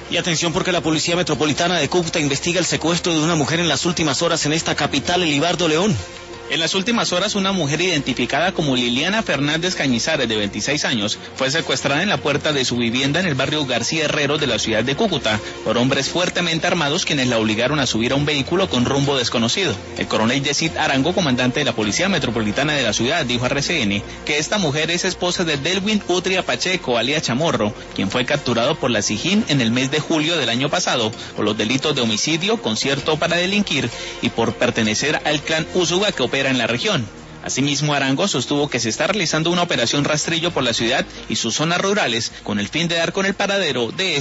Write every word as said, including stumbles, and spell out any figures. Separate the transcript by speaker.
Speaker 1: Y atención porque la Policía Metropolitana de Cúcuta investiga el secuestro de una mujer en las últimas horas en esta capital, Elibardo León.
Speaker 2: En las últimas horas, una mujer identificada como Liliana Fernández Cañizares, de veintiséis años, fue secuestrada en la puerta de su vivienda en el barrio García Herrero de la ciudad de Cúcuta por hombres fuertemente armados quienes la obligaron a subir a un vehículo con rumbo desconocido. El coronel Yesid Arango, comandante de la Policía Metropolitana de la ciudad, dijo a R C N que esta mujer es esposa de Delwin Utria Pacheco, alias Chamorro, quien fue capturado por la SIJIN en el mes de julio del año pasado por los delitos de homicidio, concierto para delinquir y por pertenecer al clan Usuga que opera en la región. Asimismo, Arango sostuvo que se está realizando una operación rastrillo por la ciudad y sus zonas rurales con el fin de dar con el paradero de